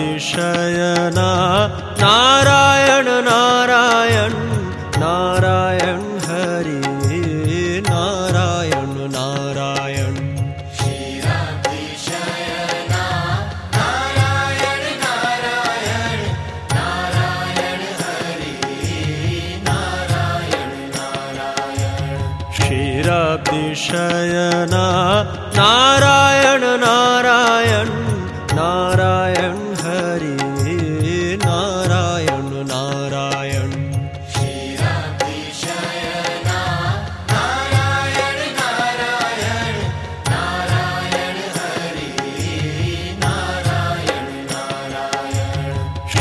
क्षीराब्धिशयना नारायण नारायण नारायण हरि नारायण नारायण क्षीराब्धिशयना नारायण नारायण नारायण हरि नारायण नारायण क्षीराब्धिशयना नारायण नारायण नारायण हरि नारायण नारायण क्षीराब्धिशयना नारायण नारायण नारायण हरि नारायण नारायण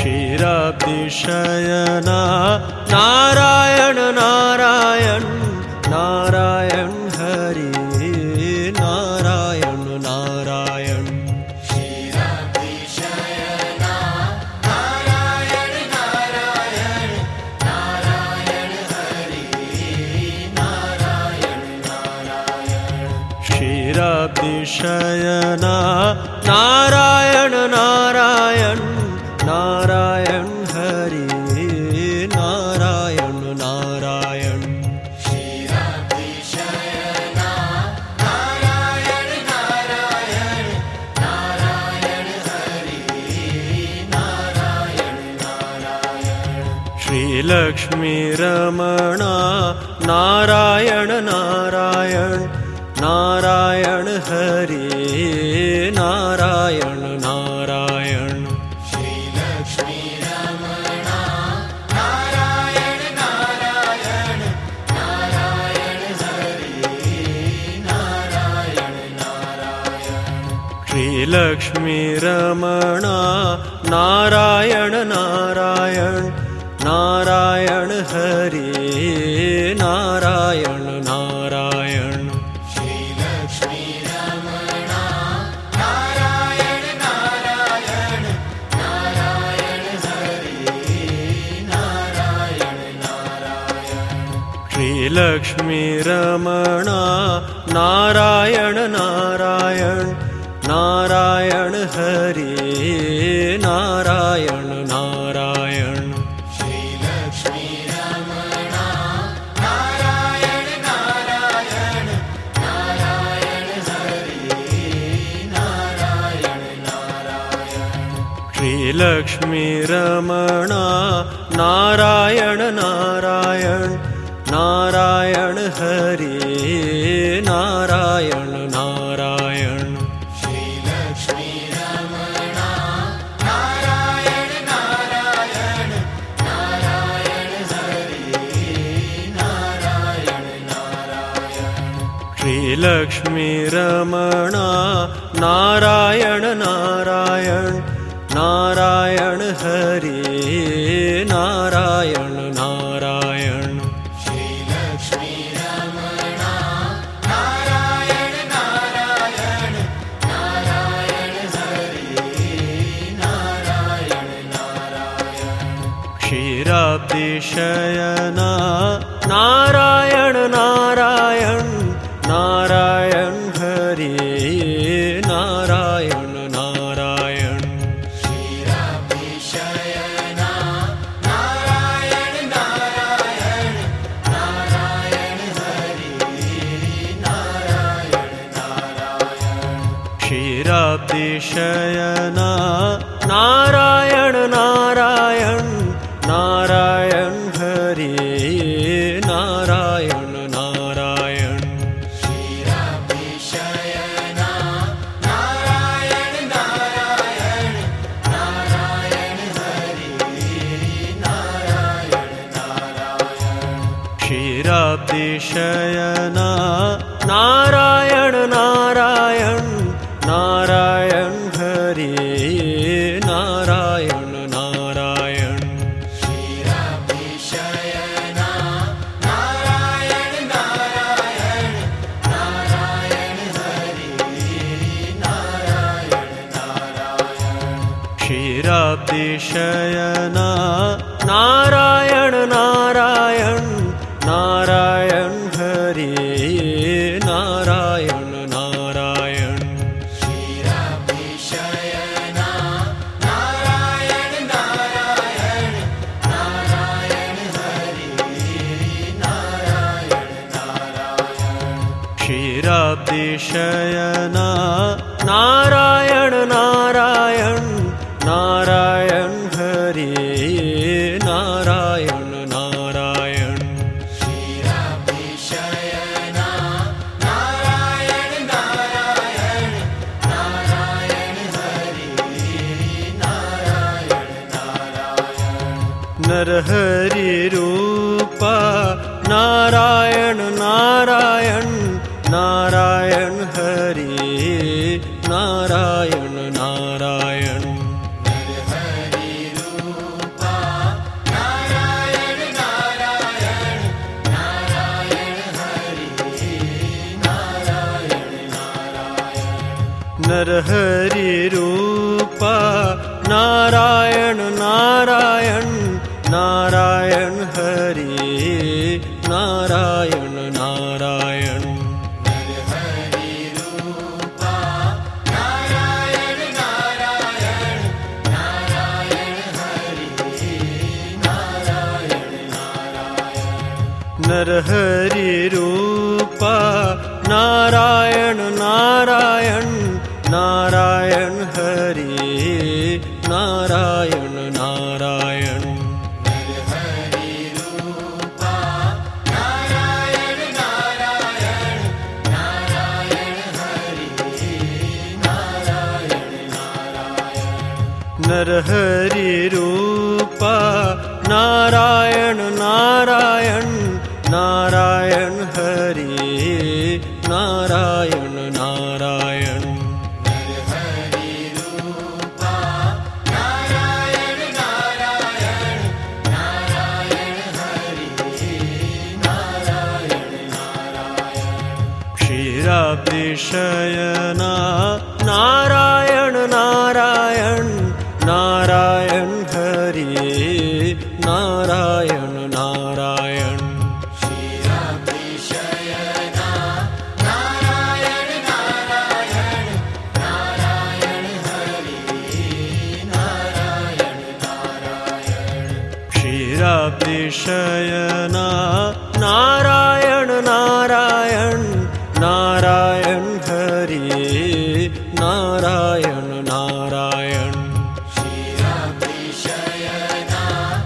क्षीराब्धिशयना नारायण नारायण नारायण हरि नारायण नारायण क्षीराब्धिशयना नारायण नारायण नारायण हरि नारायण नारायण क्षीराब्धिशयना नारायण नारायण नारायण हरि नारायण नारायण क्षीराब्धिशयना नारायण नारायण नारायण हरि नारायण नारायण श्री लक्ष्मी रमणा नारायण नारायण नारायण हरि नारायण नारायण श्रीलक्ष्मी रमणा नारायण नारायण नारायण हरि नारायण नारायण श्री लक्ष्मी रमणा नारायण नारायण नारायण हरि नारायण नारायण श्रीलक्ष्मी रमणा नारायण नारायण नारायण हरि नारायण नारायण श्री लक्ष्मी रमणा नारायण नारायण नारायण हरि नारायण नारायण श्रीलक्ष्मी रमणा नारायण नारायण नारायण हरि नारायण नारायण श्री लक्ष्मी रमणा नारायण नारायण नारायण हरि नारायण नारायण श्रीलक्ष्मी रमणा नारायण नारायण नारायण हरि नारायण नारायण श्री लक्ष्मी रमणा नारायण नारायण नारायण हरि नारायण नारायण श्रीलक्ष्मी रमणा नारायण नारायण नारायण हरि नारायण नारायण क्षीराब्धिशयना नारायण नारायण नारायण हरि नारायण नारायण क्षीराब्धिशयना नारायण नारायण नारायण हरि नारायण नारायण क्षीराब्धिशयना नारायण नारायण नारायण हरि नारायण नारायण क्षीराब्धिशयना नारायण नारायण नारायण हरि नारायण नारायण क्षीराब्धिशयना नारायण नारायण नारायण हरि नारायण नारायण क्षीराब्धिशयना नारायण नारायण नारायण हरि नारायण नारायण क्षीराब्धिशयना नारायण नारायण नारायण हरि नारायण नारायण क्षीराब्धिशयना नारायण क्षीराब्धिशयना नारायण नारायण नारायण हरि नारायण नारायण क्षीराब्धिशयना नारायण नारायण नारायण हरि नारायण नारायण नरहरि रूपा नारायण नारायण नारायण हरि नारायण नारायण हरि रूपा नारायण नारायण नारायण हरि नारायण नारायण नरहरि रूपा नारायण नारायण नारायण हरि नारायण नारायण हरि रूपा नारायण नारायण नारायण हरि नारायण नारायण नरहरि रूपा नारायण नारायण नारायण हरि नारायण नारायण हरि रूपा नारायण नारायण नारायण हरि नारायण नारायण नरहरि रूपा नारायण नारायण नारायण हरि नारायण नारायण हरि रूपा नारायण नारायण नारायण हरि नारायण नारायण क्षीराब्धिशयना नारायण नारायण नारायण हरि नारायण नारायण क्षीराब्धिशयना नारायण नारायण नारायण हरि नारायण नारायण क्षीराब्धिशयना नारायण नारायण नारायण हरि नारायण नारायण क्षीराब्धिशयना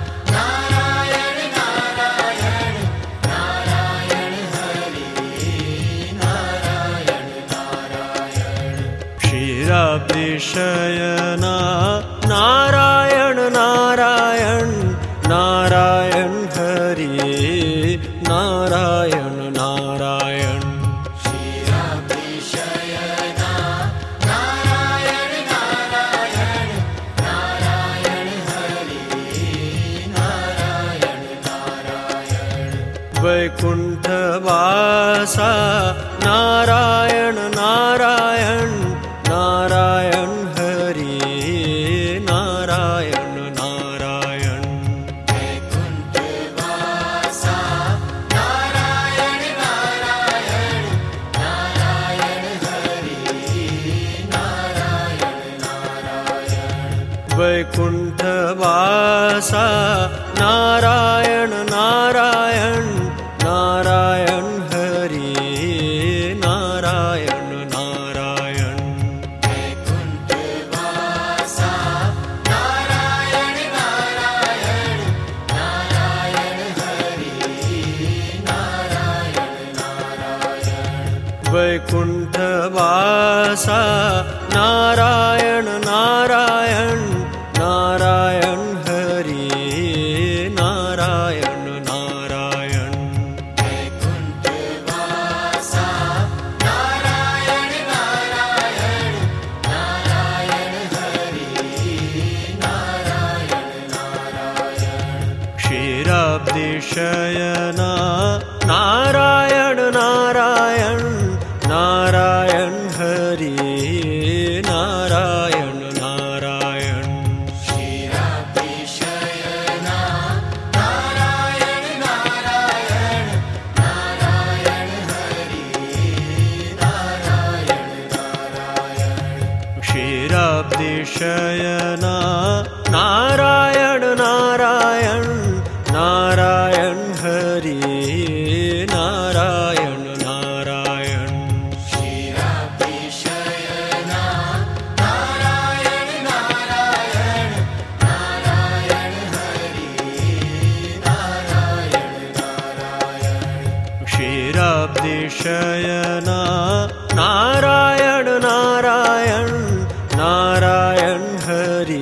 नारायण नारायण नारायण हरि नारायण नारायण क्षीराब्धिशयना नारायण नारायण नारायण हरि नारायण नारायण क्षीराब्धिशयना नारायण नारायण नारायण हरि नारायण नारायण वैकुंठवासा नारायण नारायण नारायण हरि नारायण नारायण वैकुंठवासा नारायण नारायण नारायण हरि नारायण नारायण वैकुंठवासा नारायण नारायण नारायण हरि नारायण नारायण वैकुंठवासा नारायण नारायण नारायण हरि नारायण नारायण वैकुंठवासा नारायण नारायण नारायण हरि नारायण नारायण वैकुंठवासा नारायण नारायण नारायण हरि नारायण नारायण क्षीराब्धिशयना नारायण नारायण नारायण हरि नारायण नारायण क्षीराब्धिशयना नारायण नारायण नारायण हरि नारायण नारायण क्षीराब्धिशयना नारायण नारायण नारायण हरि नारायण नारायण क्षीराब्धिशयना शयना नारायण नारायण नारायण हरि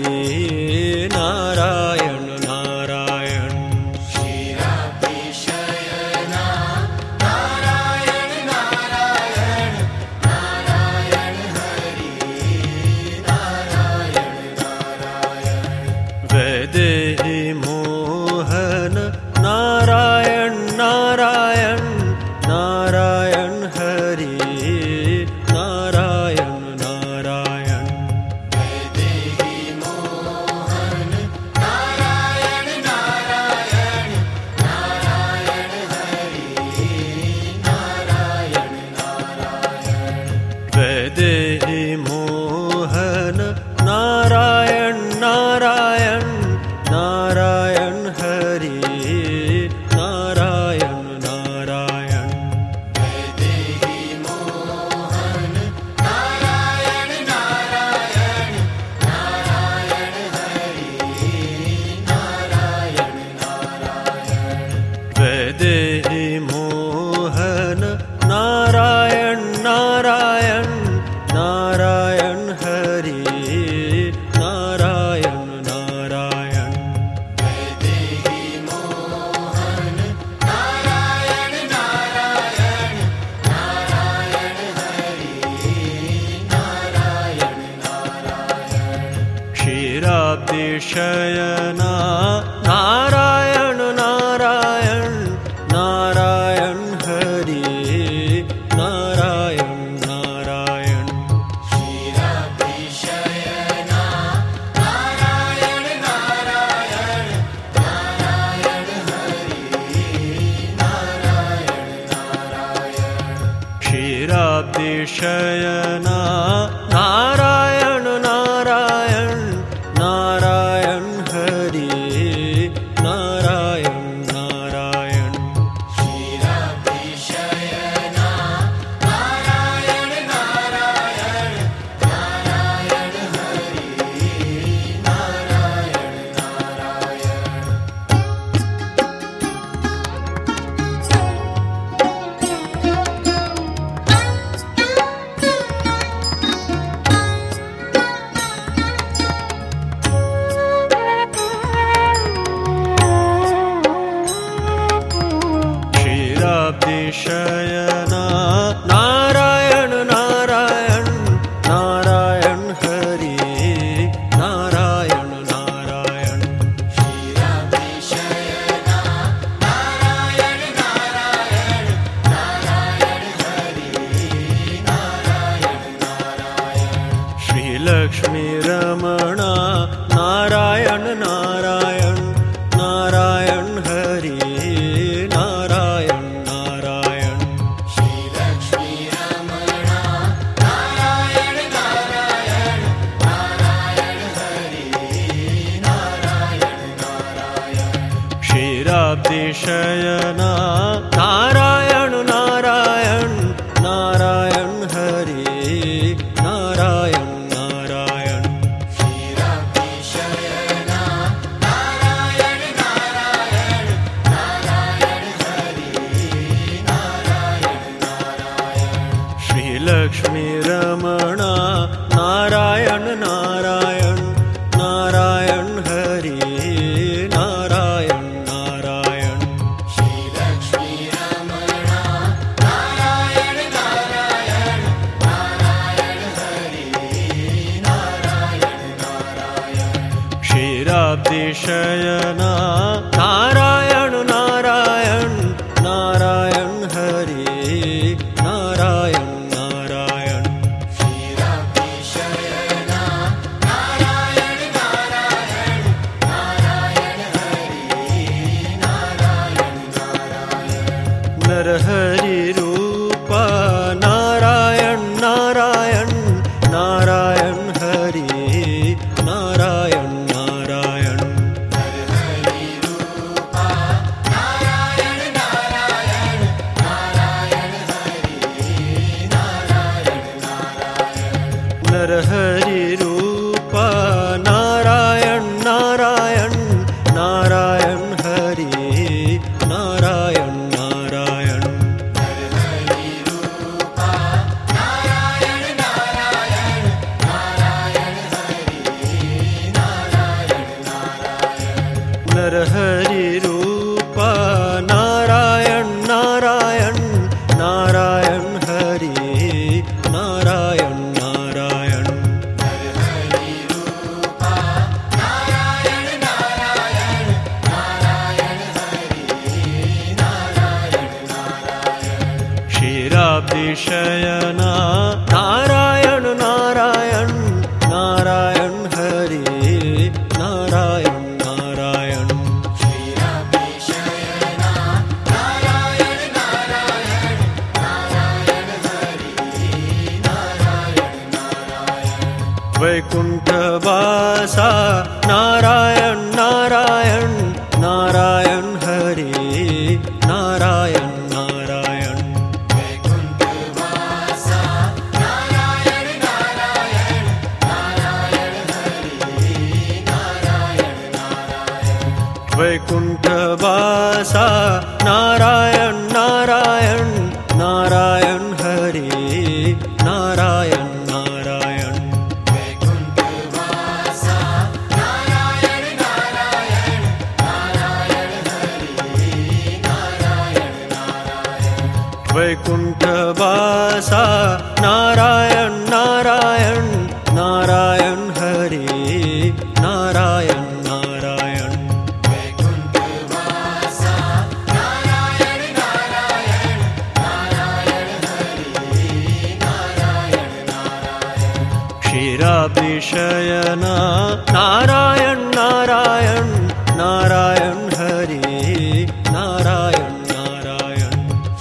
नारायण नारायण क्षीराब्धि शयना नारायण नारायण नारायण हरि नारायण नारायण वैदेही मोहन नारायण नारायण नारायण हरि नारायण नारायण वैदेही मोहन नारायण नारायण नारायण हरि नारायण नारायण वैदेही मोहन नारायण नारायण नारायण हरि नारायण नारायण वैदेही मोहन नारायण नारायण नारायण हरि नारायण नारायण वैदेही मोहन नारायण नारायण नारायण हरि नारायण नारायण वैदेही मोहन नारायण नारायण नारायण हरि नारायण नारायण क्षीराब्धि शयना नारायण नारायण नारायण हरि नारायण नारायण क्षीराब्धि शयना नारायण नारायण नारायण हरि नारायण नारायण क्षीराब्धि शयना नारायण नारायण नारायण हरि नारायण नारायण क्षीराब्धि शयना नारायण नारायण नारायण हरि नारायण नारायण क्षीराब्धि शयना नारायण नारायण नारायण हरि नारायण नारायण क्षीराब्धि शयना नारायण नारायण नारायण हरि नारायण नारायण श्री लक्ष्मी रमणा नारायण नारायण नारायण हरि नारायण नारायण श्री लक्ष्मी रमणा नारायण नारायण नारायण हरि नारायण नारायण क्षीराब्धि शयना नारायण नारायण नारायण हरि नारायण नारायण क्षीराब्धि शयना नारायण नारायण नारायण हरि नारायण नारायण श्री लक्ष्मी रमणा नारायण नारायण नारायण हरि नारायण नारायण श्री लक्ष्मी रमणा नारायण नारायण नारायण हरि नारायण नारायण क्षीराब्धि शयना नारायण नारायण नारायण हरि नारायण नारायण क्षीराब्धि शयना नारायण नारायण नारायण हरि नारायण नारायण नरहरि रूपा नारायण नारायण नारायण हरि नारायण नारायण हरि रूपा नारायण नारायण नारायण हरि नारायण नारायण नरहरि रूपा नारायण नारायण नारायण हरि नारायण नारायण हरि क्षीराभिशयना नारायण नारायण नारायण हरि नारायण नारायण क्षीराभिशयना नारायण नारायण नारायण हरि नारायण नारायण वैकुंठवासा नारायण नारायण नारायण हरि नारायण नारायण वैकुंठवासा नारायण नारायण नारायण हरि नारायण नारायण वैकुंठवासा नारायण नारायण नारायण हरि नारायण नारायण वैकुंठवासा नारायण नारायण नारायण हरि नारायण नारायण वैकुंठवासा नारायण नारायण नारायण हरि नारायण नारायण वैकुंठवासा नारायण नारायण नारायण हरि नारायण नारायण क्षीराभिशयना नारायण नारायण नारायण हरि नारायण नारायण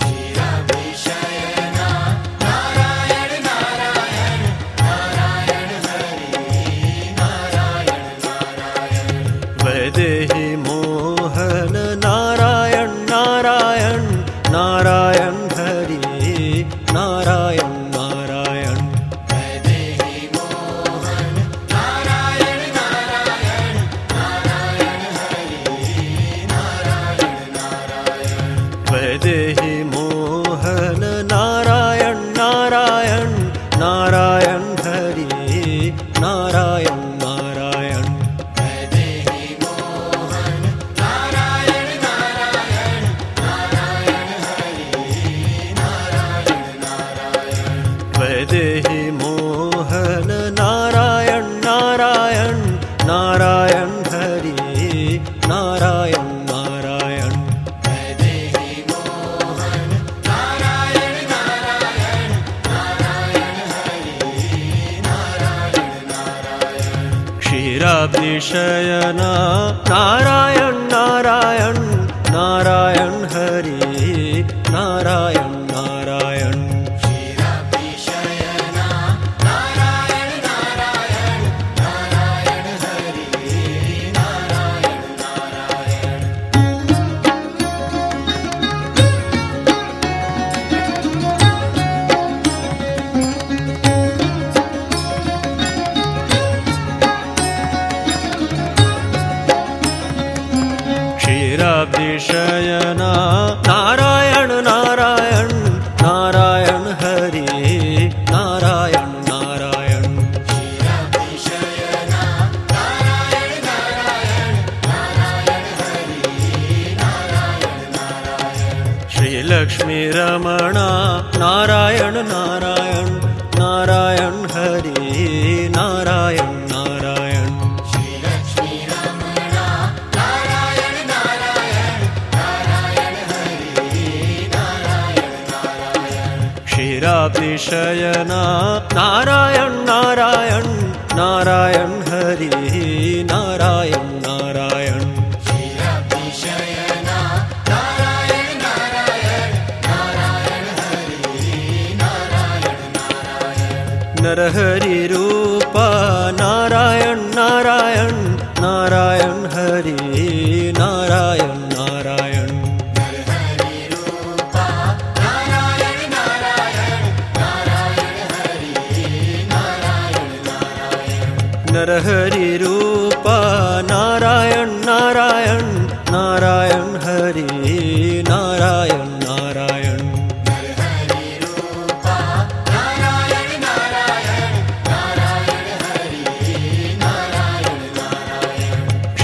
क्षीराभिशयना नारायण नारायण नारायण हरि नारायण नारायण वैदेही मोहन नारायण नारायण नारायण हरि नारायण नारायण वैदेही मोहन नारायण नारायण नारायण हरि नारायण नारायण वैदेही मोहन नारायण नारायण नारायण हरि नारायण नारायण वैदेही मोहन नारायण नारायण नारायण हरि नारायण नारायण वैदेही मोहन नारायण नारायण नारायण हरि नारायण नारायण वैदेही मोहन नारायण नारायण नारायण हरि नारायण नारायण क्षीराभिशयना नारायण नारायण नारायण हरि नारायण नारायण क्षीराभिशयना नारायण नारायण नारायण हरि नारायण नारायण क्षीराभिशयना नारायण नारायण नारायण हरि नारायण नारायण क्षीराभिशयना नारायण नारायण नारायण हरि नारायण नारायण श्रीलक्ष्मी रमणा नारायण नारायण नारायण हरि नारायण नारायण श्रीलक्ष्मी रमणा नारायण नारायण नारायण हरि नारायण नारायण क्षीराभिशयना नारायण नारायण नारायण हरि नारायण नारायण क्षीराभिशयना नारायण नारायण नारायण हरि नारायण नारायण नरहरि रूप नारायण नारायण नारायण हरि नारायण नारायण नरहरि रूपा नारायण नारायण नारायण हरि नारायण नारायण नरहरि रूप नारायण नारायण नारायण हरि नारायण नारायण नरहरि रूपा नारायण नारायण नारायण हरि नारायण नारायण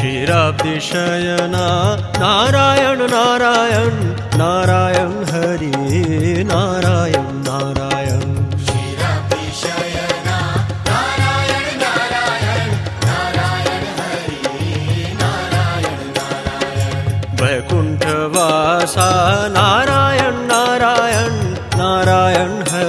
क्षीराभिशयना नारायण नारायण नारायण हरि नारायण नारायण क्षीराभिशयना नारायण नारायण नारायण हरि नारायण नारायण वैकुंठवासा नारायण नारायण नारायण हरि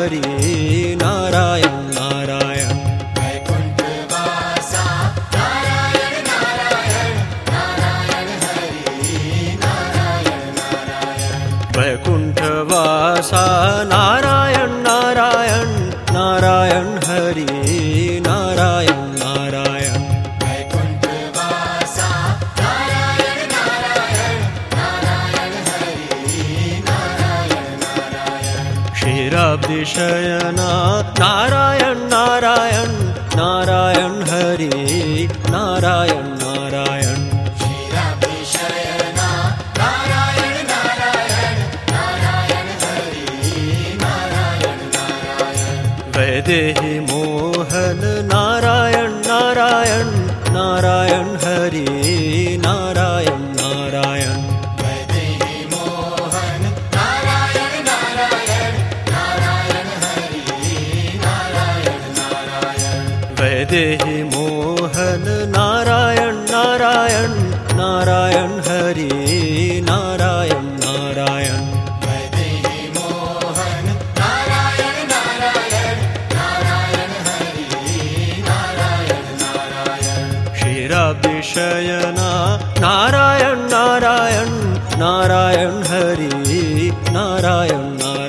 क्षीराब्धिशयना नारायण नारायण नारायण हरि नारायण नारायण क्षीराब्धिशयना नारायण नारायण नारायण हरि नारायण नारायण वैदेही मोहन नारायण नारायण नारायण हरि नारायण नारायण वैदेही मोहन नारायण नारायण नारायण हरि नारायण नारायण वैदेही मोहन नारायण नारायण नारायण हरि नारायण नारायण वैदेही मोहन नारायण नारायण नारायण हरि नारायण नारायण क्षीराब्धिशयना नारायण नारायण नारायण हरि नारायण नारायण